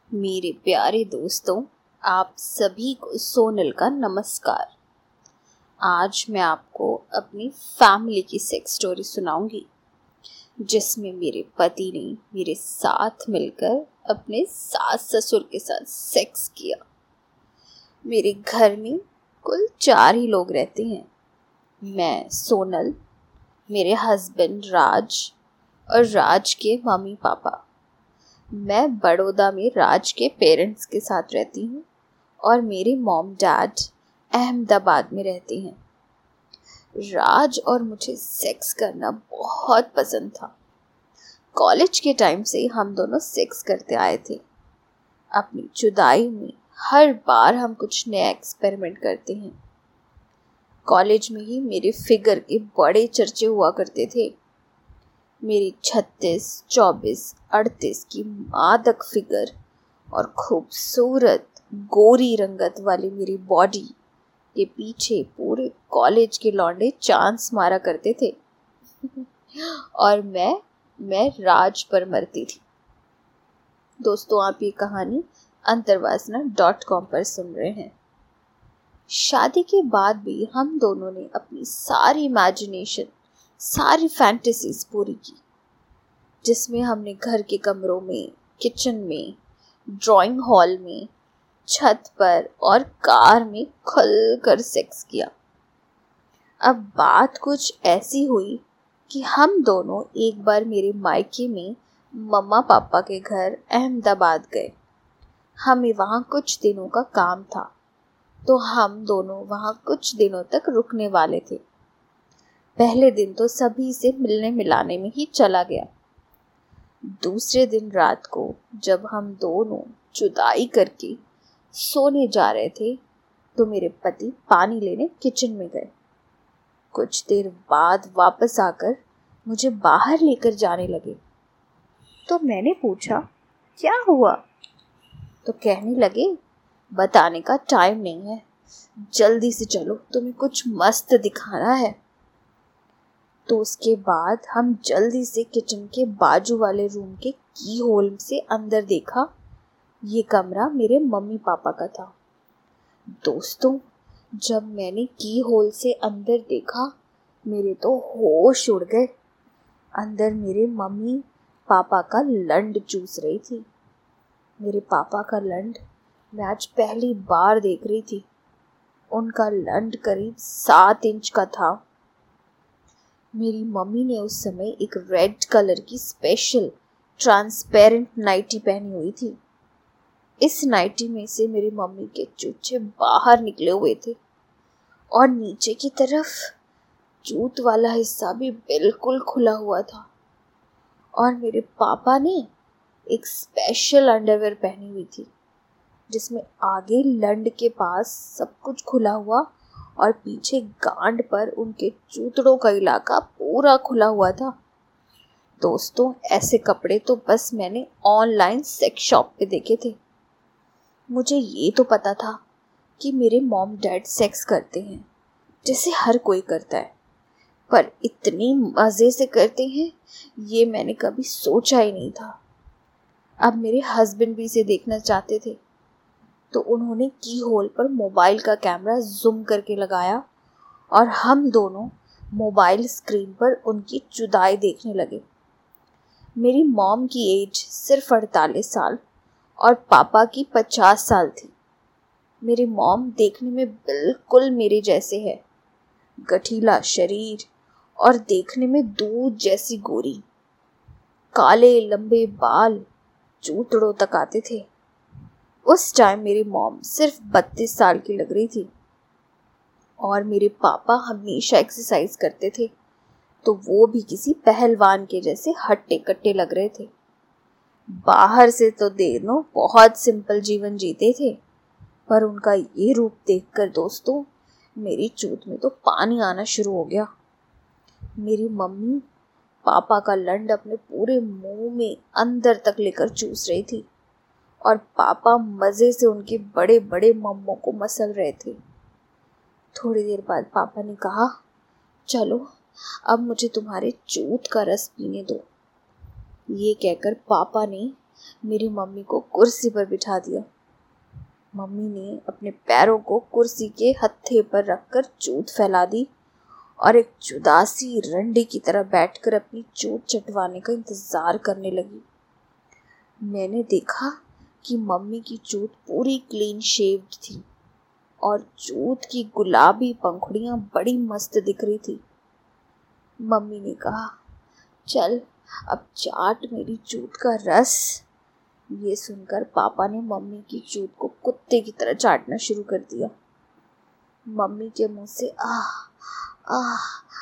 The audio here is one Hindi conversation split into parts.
मेरे प्यारे दोस्तों, आप सभी को सोनल का नमस्कार। आज मैं आपको अपनी फैमिली की सेक्स स्टोरी सुनाऊंगी, जिसमें मेरे पति ने मेरे साथ मिलकर अपने सास ससुर के साथ सेक्स किया। मेरे घर में कुल 4 ही लोग रहते हैं। मैं सोनल, मेरे हस्बैंड राज और राज के मम्मी पापा। मैं बड़ौदा में राज के पेरेंट्स के साथ रहती हूँ और मेरे मॉम डैड अहमदाबाद में रहते हैं। राज और मुझे सेक्स करना बहुत पसंद था। कॉलेज के टाइम से हम दोनों सेक्स करते आए थे। अपनी जुदाई में हर बार हम कुछ नया एक्सपेरिमेंट करते हैं। कॉलेज में ही मेरे फिगर के बड़े चर्चे हुआ करते थे। मेरी 36, 24, 38 की मादक फिगर और खूबसूरत गोरी रंगत वाली मेरी बॉडी के पीछे पूरे कॉलेज के लौंडे चांस मारा करते थे और मैं राज पर मरती थी। दोस्तों, आप ये कहानी अंतरवासना.com पर सुन रहे हैं। शादी के बाद भी हम दोनों ने अपनी सारी इमेजिनेशन, सारी फैंटेसीज पूरी की, जिसमें हमने घर के कमरों में, किचन में, ड्राइंग हॉल में, छत पर और कार में खुलकर सेक्स किया। अब बात कुछ ऐसी हुई कि हम दोनों एक बार मेरे मायके में मम्मा पापा के घर अहमदाबाद गए। हमें वहाँ कुछ दिनों का काम था, तो हम दोनों वहाँ कुछ दिनों तक रुकने वाले थे। पहले दिन तो सभी से मिलने मिलाने में ही चला गया। दूसरे दिन रात को जब हम दोनों जुदाई करके सोने जा रहे थे, तो मेरे पति पानी लेने किचन में गए। कुछ देर बाद वापस आकर मुझे बाहर लेकर जाने लगे। तो मैंने पूछा, क्या हुआ? तो कहने लगे, बताने का टाइम नहीं है, जल्दी से चलो, तुम्हें कुछ मस्त दिखाना है। तो उसके बाद हम जल्दी से किचन के बाजू वाले रूम के की होल से अंदर देखा। ये कमरा मेरे मम्मी पापा का था। दोस्तों, जब मैंने की होल से अंदर देखा, मेरे तो होश उड़ गए। अंदर मेरे मम्मी पापा का लंड चूस रही थी। मेरे पापा का लंड मैं आज पहली बार देख रही थी। उनका लंड करीब 7 इंच का था। मेरी मम्मी ने उस समय एक रेड कलर की स्पेशल ट्रांसपेरेंट नाइटी पहनी हुई थी। इस नाइटी में से मेरी मम्मी के चूचे बाहर निकले हुए थे और नीचे की तरफ जूत वाला हिस्सा भी बिल्कुल खुला हुआ था। और मेरे पापा ने एक स्पेशल अंडरवेयर पहनी हुई थी, जिसमें आगे लंड के पास सब कुछ खुला हुआ और पीछे गांड पर उनके चूतड़ों का इलाका पूरा खुला हुआ था। दोस्तों, ऐसे कपड़े तो बस मैंने ऑनलाइन सेक्स शॉप पे देखे थे। मुझे ये तो पता था कि मेरे मॉम डैड सेक्स करते हैं, जैसे हर कोई करता है, पर इतनी मज़े से करते हैं ये मैंने कभी सोचा ही नहीं था। अब मेरे हस्बैंड भी इसे देखना चाहते थे, तो उन्होंने की होल पर मोबाइल का कैमरा जूम करके लगाया और हम दोनों मोबाइल स्क्रीन पर उनकी जुदाई देखने लगे। मेरी मॉम की एज सिर्फ 48 साल और पापा की 50 साल थी। मेरी मॉम देखने में बिल्कुल मेरे जैसे है, गठीला शरीर और देखने में दूध जैसी गोरी, काले लंबे बाल चूतड़ों तक आते थे। उस टाइम मेरी मॉम सिर्फ 32 साल की लग रही थी और मेरे पापा हमेशा एक्सरसाइज करते थे, तो वो भी किसी पहलवान के जैसे हट्टे कट्टे लग रहे थे। बाहर से तो दोनों बहुत सिंपल जीवन जीते थे, पर उनका ये रूप देखकर दोस्तों मेरी चूत में तो पानी आना शुरू हो गया। मेरी मम्मी पापा का लंड अपने पूरे मुंह में अंदर तक लेकर चूस रही थी और पापा मज़े से उनके बड़े बड़े मम्मों को मसल रहे थे। थोड़ी देर बाद पापा ने कहा, चलो अब मुझे तुम्हारे चूत का रस पीने दो। ये कहकर पापा ने मेरी मम्मी को कुर्सी पर बिठा दिया। मम्मी ने अपने पैरों को कुर्सी के हत्थे पर रखकर चोट फैला दी और एक जुदासी रंडी की तरह बैठकर अपनी चोट चटवाने का इंतजार करने लगी। मैंने देखा कि मम्मी की चोट पूरी क्लीन शेव्ड थी और चोट की गुलाबी पंखुड़ियां बड़ी मस्त दिख रही थी। मम्मी ने कहा, चल अब चाट मेरी चोट का रस। ये सुनकर पापा ने मम्मी की चोट को कुत्ते की तरह चाटना शुरू कर दिया। मम्मी के मुंह से आह आह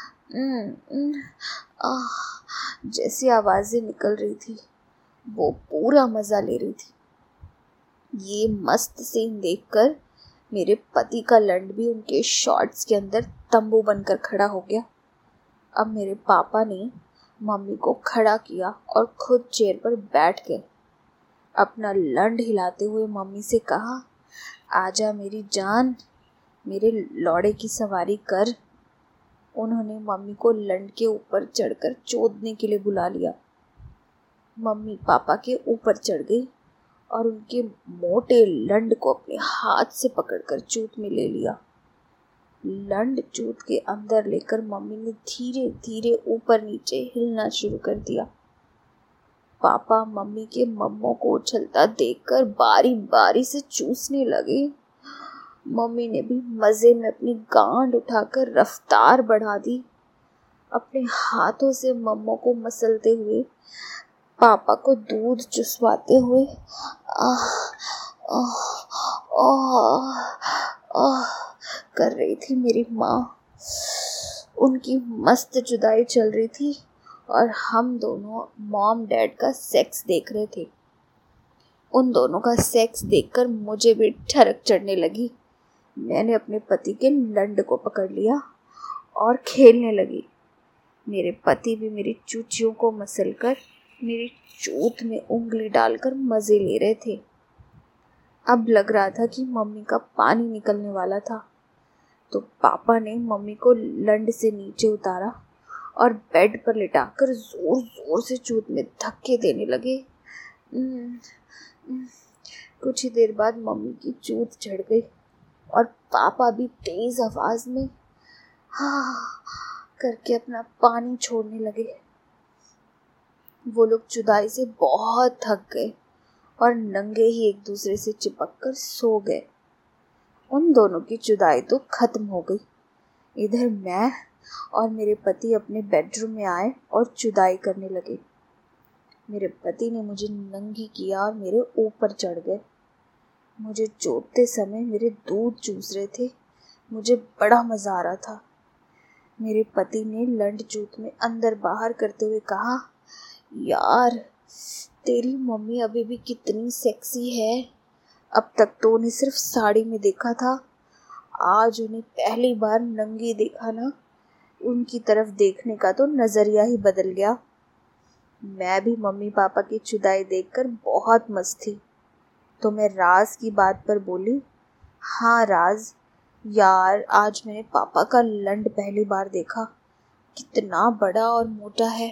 आह जैसी आवाजें निकल रही थी। वो पूरा मजा ले रही थी। ये मस्त सीन देखकर मेरे पति का लंड भी उनके शॉर्ट्स के अंदर तंबू बनकर खड़ा हो गया। अब मेरे पापा ने मम्मी को खड़ा किया और खुद चेयर पर बैठ गए। अपना लंड हिलाते हुए मम्मी से कहा, आजा मेरी जान, मेरे लौड़े की सवारी कर। उन्होंने मम्मी को लंड के ऊपर चढ़कर चोदने के लिए बुला लिया। मम्मी पापा के ऊपर चढ़ गई और उनके मोटे लंड को अपने हाथ से पकड़कर चोट में ले लिया। लंड चोट के अंदर लेकर मम्मी ने धीरे धीरे ऊपर नीचे हिलना शुरू कर दिया। पापा मम्मी के मम्मों को उछलता देखकर बारी बारी से चूसने लगे। मम्मी ने भी मजे में अपनी गांड उठाकर रफ्तार बढ़ा दी। अपने हाथों से मम्मों को मसलते हुए, पापा को दूध चुसवाते हुए आह आह आह आह कर रही थी मेरी माँ। उनकी मस्त जुदाई चल रही थी और हम दोनों मॉम डैड का सेक्स देख रहे थे। उन दोनों का सेक्स देखकर मुझे भी ठरक चढ़ने लगी। मैंने अपने पति के लंड को पकड़ लिया और खेलने लगी। मेरे पति भी मेरी चूचियों को मसलकर मेरी चोट में उंगली डालकर मजे ले रहे थे। अब लग रहा था कि मम्मी का पानी निकलने वाला था, तो पापा ने मम्मी को लंड से नीचे उतारा और बेड पर लिटाकर जोर जोर से चोट में धक्के देने लगे। कुछ ही देर बाद मम्मी की चोट चढ़ गई और पापा भी तेज आवाज में हाँ करके अपना पानी छोड़ने लगे। वो लोग जुदाई से बहुत थक गए और नंगे ही एक दूसरे से चिपक कर सो गए। उन दोनों की जुदाई तो खत्म हो गई। इधर मैं और मेरे पति अपने बेडरूम में आए और जुदाई करने लगे। मेरे पति ने मुझे नंगी किया और मेरे ऊपर चढ़ गए। मुझे चोटते समय मेरे दूध चूस रहे थे। मुझे बड़ा मजा आ रहा था। मेरे पति ने लंड चूत में अंदर बाहर करते हुए कहा, यार तेरी मम्मी अभी भी कितनी सेक्सी है। अब तक तो उन्हें सिर्फ साड़ी में देखा था, आज उन्हें पहली बार नंगी देखा ना, उनकी तरफ देखने का तो नजरिया ही बदल गया। मैं भी मम्मी पापा की जुदाई देखकर बहुत मस्त थी, तो मैं राज की बात पर बोली, हाँ राज, यार आज मैंने पापा का लंड पहली बार देखा, कितना बड़ा और मोटा है।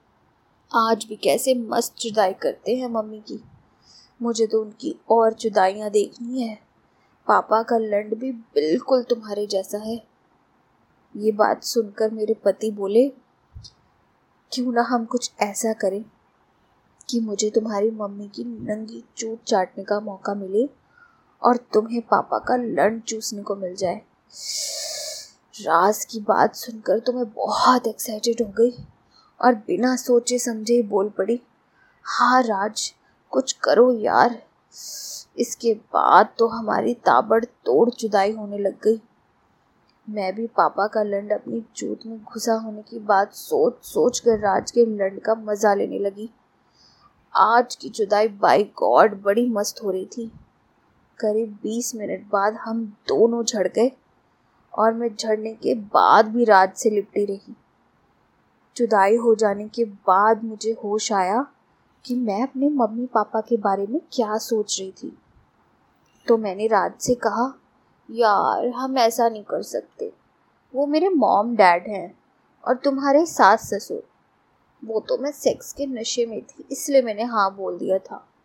आज भी कैसे मस्त जुदाई करते हैं मम्मी की। मुझे तो उनकी और जुदाइयाँ देखनी है। पापा का लंड भी बिल्कुल तुम्हारे जैसा है। ये बात सुनकर मेरे पति बोले, क्यों ना हम कुछ ऐसा करें कि मुझे तुम्हारी मम्मी की नंगी चोट चाटने का मौका मिले और तुम्हें पापा का लंड चूसने को मिल जाए। राज की बात सुनकर तो मैं बहुत एक्साइटेड हो गई और बिना सोचे समझे बोल पड़ी, हाँ राज, कुछ करो यार। इसके बाद तो हमारी ताबड़तोड़ जुदाई होने लग गई। मैं भी पापा का लंड अपनी चोट में घुसा होने की बात सोच सोच कर राज के लंड का मजा लेने लगी। आज की जुदाई बाय गॉड बड़ी मस्त हो रही थी। करीब 20 मिनट बाद हम दोनों झड़ गए और मैं झड़ने के बाद भी राज से लिपटी रही। जुदाई हो जाने के बाद मुझे होश आया कि मैं अपने मम्मी पापा के बारे में क्या सोच रही थी। तो मैंने राज से कहा, यार हम ऐसा नहीं कर सकते, वो मेरे मॉम डैड हैं और तुम्हारे सास ससुर। वो तो मैं सेक्स के नशे में थी, इसलिए मैंने हाँ बोल दिया था।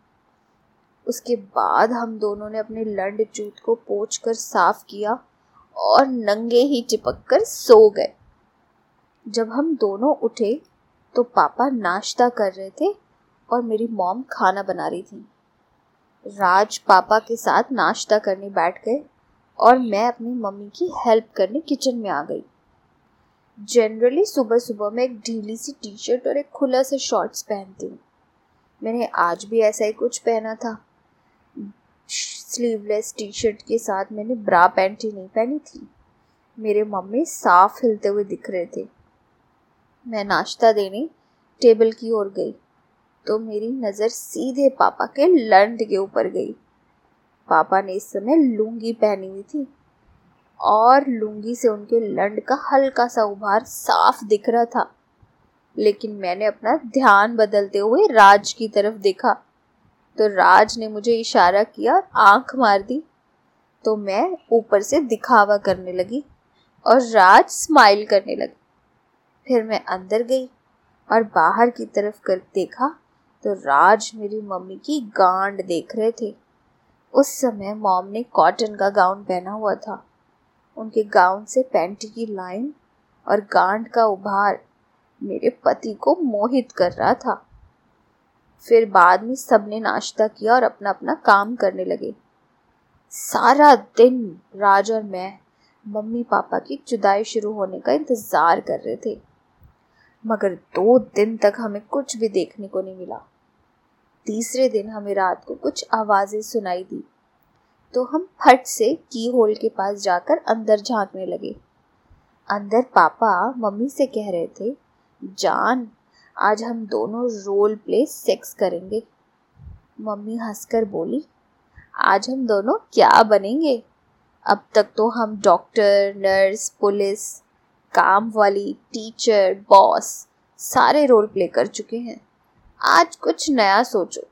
उसके बाद हम दोनों ने अपने लंड जूत को पोंछ कर साफ किया और नंगे ही चिपक कर सो गए। जब हम दोनों उठे तो पापा नाश्ता कर रहे थे और मेरी मॉम खाना बना रही थी। राज पापा के साथ नाश्ता करने बैठ गए और मैं अपनी मम्मी की हेल्प करने किचन में आ गई। जनरली सुबह सुबह मैं एक ढीली सी टी शर्ट और एक खुला सा शॉर्ट्स पहनती हूँ। मैंने आज भी ऐसा ही कुछ पहना था। स्लीवलेस टी शर्ट के साथ मैंने ब्रा पैंट ही नहीं पहनी थी। मेरे मम्मी साफ हिलते हुए दिख रहे थे। मैं नाश्ता देने टेबल की ओर गई तो मेरी नज़र सीधे पापा के लंड के ऊपर गई। पापा ने इस समय लुंगी पहनी हुई थी और लुंगी से उनके लंड का हल्का सा उभार साफ दिख रहा था। लेकिन मैंने अपना ध्यान बदलते हुए राज की तरफ देखा तो राज ने मुझे इशारा किया और आंख मार दी। तो मैं ऊपर से दिखावा करने लगी और राज स्माइल करने लगे। फिर मैं अंदर गई और बाहर की तरफ कर देखा तो राज मेरी मम्मी की गांड देख रहे थे। उस समय मॉम ने कॉटन का गाउन पहना हुआ था। उनके गाउन से पैंटी की लाइन और गांड का उभार मेरे पति को मोहित कर रहा था। फिर बाद में सबने नाश्ता किया और अपना अपना काम करने लगे। सारा दिन राज और मैं मम्मी पापा की जुदाई शुरू होने का इंतजार कर रहे थे, मगर 2 दिन तक हमें कुछ भी देखने को नहीं मिला। तीसरे दिन हमें रात को कुछ आवाजें सुनाई दी तो हम फट से की होल के पास जाकर अंदर झांकने लगे। अंदर पापा मम्मी से कह रहे थे, जान आज हम दोनों रोल प्ले सेक्स करेंगे। मम्मी हंसकर बोली, आज हम दोनों क्या बनेंगे? अब तक तो हम डॉक्टर, नर्स, पुलिस, काम वाली, टीचर, बॉस सारे रोल प्ले कर चुके हैं। आज कुछ नया सोचो।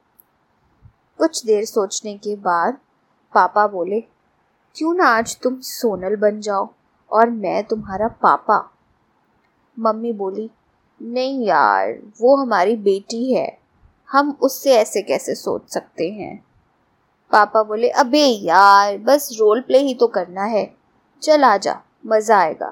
कुछ देर सोचने के बाद पापा बोले, क्यों ना आज तुम सोनल बन जाओ और मैं तुम्हारा पापा। मम्मी बोली, नहीं यार, वो हमारी बेटी है, हम उससे ऐसे कैसे सोच सकते हैं। पापा बोले, अबे यार बस रोल प्ले ही तो करना है, चल आजा, मज़ा आएगा।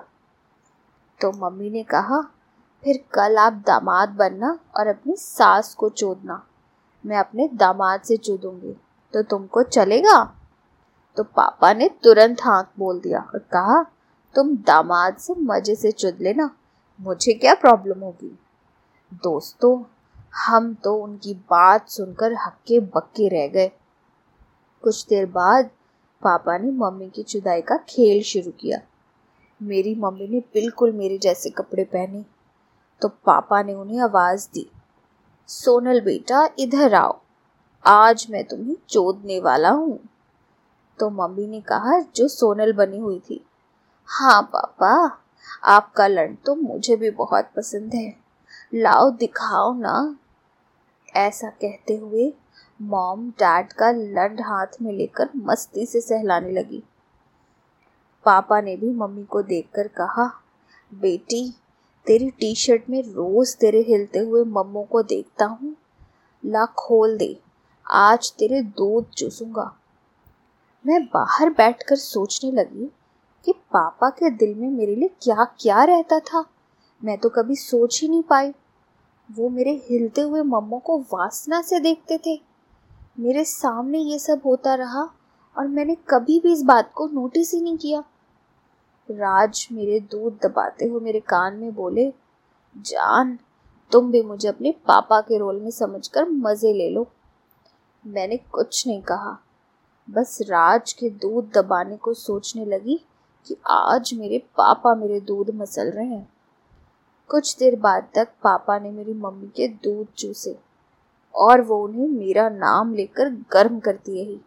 तो मम्मी ने कहा, फिर कल आप दामाद बनना और अपनी सास को चोदना, मैं अपने दामाद से चोदूंगी, तो तुमको चलेगा? तो पापा ने तुरंत हाँ बोल दिया और कहा, तुम दामाद से मजे से चुद लेना, मुझे क्या प्रॉब्लम होगी। दोस्तों, हम तो उनकी बात सुनकर हक्के बक्के रह गए। कुछ देर बाद पापा ने मम्मी की जुदाई का खेल शुरू किया। मेरी मम्मी ने बिल्कुल मेरे जैसे कपड़े पहने तो पापा ने उन्हें आवाज दी, सोनल बेटा इधर आओ, आज मैं तुम्हें चोदने वाला हूँ। तो मम्मी ने कहा, जो सोनल बनी हुई थी, हाँ पापा, आपका लंड तो मुझे भी बहुत पसंद है, लाओ दिखाओ ना। ऐसा कहते हुए मॉम डैड का लंड हाथ में लेकर मस्ती से सहलाने लगी। पापा ने भी मम्मी को देखकर कहा, बेटी तेरी टी शर्ट में रोज तेरे हिलते हुए मम्मो को देखता हूँ, ला खोल दे, आज तेरे दूध चूसूंगा। मैं बाहर बैठकर सोचने लगी कि पापा के दिल में मेरे लिए क्या क्या रहता था, मैं तो कभी सोच ही नहीं पाई। वो मेरे हिलते हुए मम्मो को वासना से देखते थे। मेरे सामने ये सब होता रहा और मैंने कभी भी इस बात को नोटिस ही नहीं किया। राज मेरे दूध दबाते हुए मेरे कान में बोले, जान तुम भी मुझे अपने पापा के रोल में समझकर मजे ले लो। मैंने कुछ नहीं कहा, बस राज के दूध दबाने को सोचने लगी कि आज मेरे पापा मेरे दूध मसल रहे हैं। कुछ देर बाद तक पापा ने मेरी मम्मी के दूध चूसे और वो उन्हें मेरा नाम लेकर गर्म करती रही।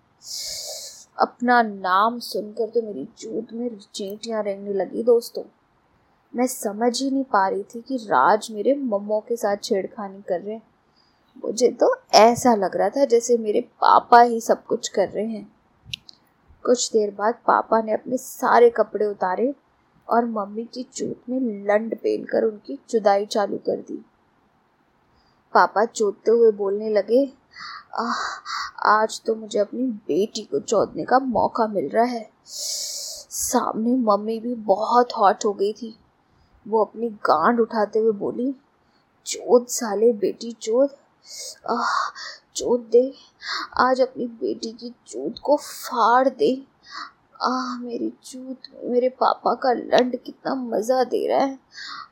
अपना नाम सुनकर तो मेरी जूत में चींटियां रेंगने लगी। दोस्तों, मैं समझ ही नहीं पा रही थी कि राज मेरे मम्मो के साथ छेड़खानी कर रहे हैं। मुझे तो ऐसा लग रहा था जैसे मेरे पापा ही सब कुछ कर रहे हैं। कुछ देर बाद पापा ने अपने सारे कपड़े उतारे और मम्मी की जूत में लंड पेलकर उनकी जुदाई चालू कर दी। पापा चोदते हुए बोलने लगे, आज तो मुझे अपनी बेटी को चौंकने का मौका मिल रहा है। सामने मम्मी भी बहुत हॉट हो गई थी। वो अपनी गांड उठाते हुए बोली, चोद साले बेटी चोद, चोद दे, आज अपनी बेटी की चूत को फाड़ दे। मेरी चूत में मेरे पापा का लंड कितना मज़ा दे रहा है।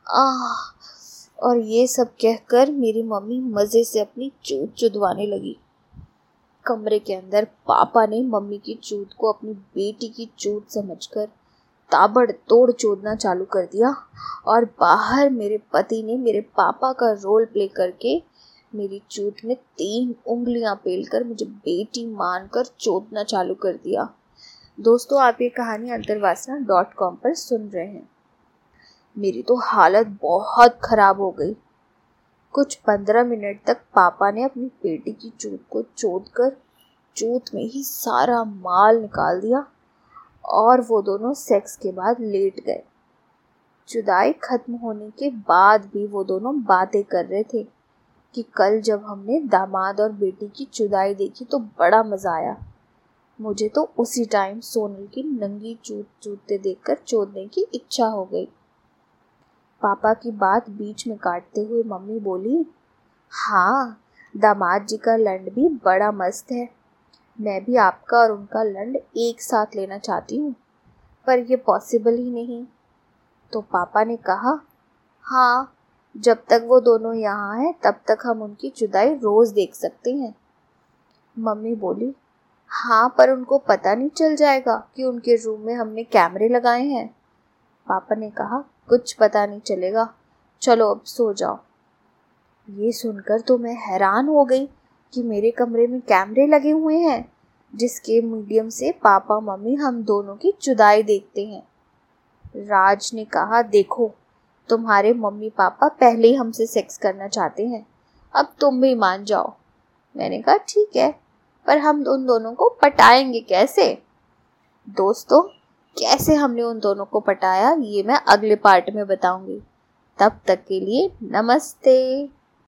और ये सब कहकर मेरी मम्मी मज़े से अपनी चूत चुदवाने लगी। कमरे के अंदर पापा ने मम्मी की चूत को अपनी बेटी की चूत समझकर ताबड़तोड़ चोदना चालू कर दिया, और बाहर मेरे पति ने मेरे पापा का रोल प्ले करके मेरी चूत में 3 उंगलियां पेलकर मुझे बेटी मानकर चोदना चालू कर दिया। दोस्तों, आप ये कहानी अंतर्वासना.com पर सुन रहे हैं। मेरी तो हालत बहुत खराब हो गई। कुछ 15 मिनट तक पापा ने अपनी बेटी की चूत को चोदकर चूत में ही सारा माल निकाल दिया, और वो दोनों सेक्स के बाद लेट गए। जुदाई खत्म होने के बाद भी वो दोनों बातें कर रहे थे कि कल जब हमने दामाद और बेटी की जुदाई देखी तो बड़ा मजा आया। मुझे तो उसी टाइम सोनल की नंगी चूत चूतते देखकर चोदने की इच्छा हो गई। पापा की बात बीच में काटते हुए मम्मी बोली, हाँ, दामाद जी का लंड भी बड़ा मस्त है। मैं भी आपका और उनका लंड एक साथ लेना चाहती हूँ, पर ये पॉसिबल ही नहीं। तो पापा ने कहा, हाँ, जब तक वो दोनों यहाँ हैं तब तक हम उनकी जुदाई रोज देख सकते हैं। मम्मी बोली, हाँ, पर उनको पता नहीं चल जाएगा कि उनके रूम में हमने कैमरे लगाए हैं। पापा ने कहा, कुछ पता नहीं चलेगा, चलो अब सो जाओ। ये सुनकर तो मैं हैरान हो गई कि मेरे कमरे में कैमरे लगे हुए हैं, जिसके मीडियम से पापा मम्मी हम दोनों की जुदाई देखते हैं। राज ने कहा, देखो, तुम्हारे मम्मी पापा पहले ही हमसे सेक्स करना चाहते हैं, अब तुम भी मान जाओ। मैंने कहा, ठीक है, पर हम उन दोनों को पटाएंगे कैसे? दोस्तों, कैसे हमने उन दोनों को पटाया ये मैं अगले पार्ट में बताऊंगी। तब तक के लिए नमस्ते।